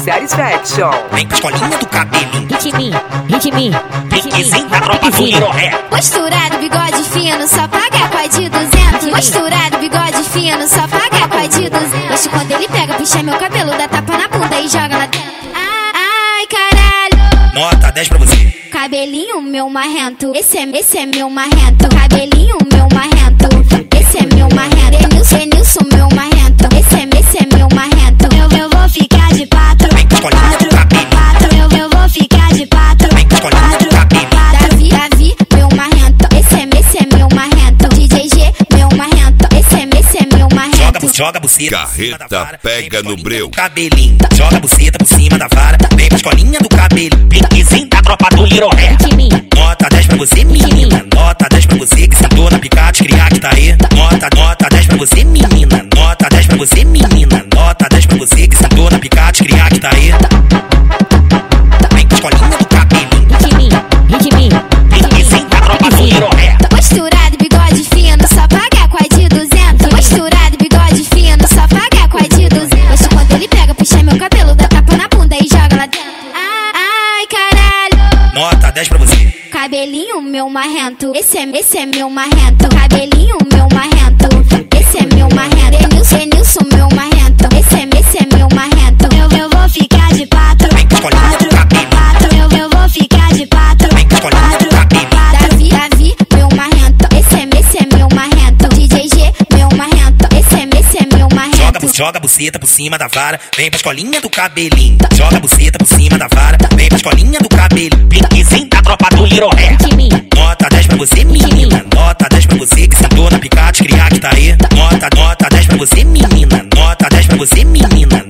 Satisfaction. Vem com a escolinha do cabelinho. Ritminho. Da tropa do Liroré. Posturado, bigode fino, só paga com a de 200. Posturado, bigode fino, só paga com a de 200. Gosto quando ele pega, puxa meu cabelo, dá tapa na bunda e joga lá dentro. Ai, caralho. Nota 10 pra você. Cabelinho meu marrento, esse é meu marrento. Cabelinho meu marrento, esse é meu marrento. Denilson meu marrento, esse é meu marrento. Eu vou ficar de patrão. Vem com a escolinha do cabelinho. Eu vou ficar de patrão. Vem com a escolinha do cabelinho. Davi, meu marrento, esse é meu marrento. DJ G, meu marrento, esse é meu marrento. Joga buceta. Carreta pega no breu. Cabelinho. Joga buceta por cima da vara. Vem com a escolinha do cabelinho. Piquezinho da tropa do Liroré. Nota 10 pra você, menina. Nota 10 pra você que sentou na picate, criar que tá aí. Nota 10 pra você, menina. Nota 10 pra você, menina. Nota 10 pra você que sentou na picate, criar que tá aí. Vem com a escolinha do cabelinho. Piquezinho da tropa do Liroré. Posturado, bigode fino, só paga com a de 200. Posturado, bigode fino, só paga com a de 200. Gosto quando ele pega, puxa meu cabelo, dá tapa na bunda e joga lá dentro. Ai, caralho. Nota 10 pra você. Cabelinho meu marrento, esse é meu marrento. Cabelinho meu marrento, esse é meu marrento. Denilson meu marrento, esse é meu marrento. Eu vou ficar de patrão. Vem com a escolinha do cabelinho. Eu vou ficar de patrão. Vem com a escolinha do cabelinho. Davi, meu marrento, esse é meu marrento. DJ G, meu marrento, esse é meu marrento. Joga buceta por cima da vara. Vem pra escolinha do cabelinho. Joga buceta por cima da vara. Vem pra escolinha do cabelinho. Piquezinho da tropa do Liroré. Nota 10 pra você, menina. Nota 10 pra você que sentou na picate, criar que tá aí. Nota 10 pra você, menina. Nota 10 pra você, menina.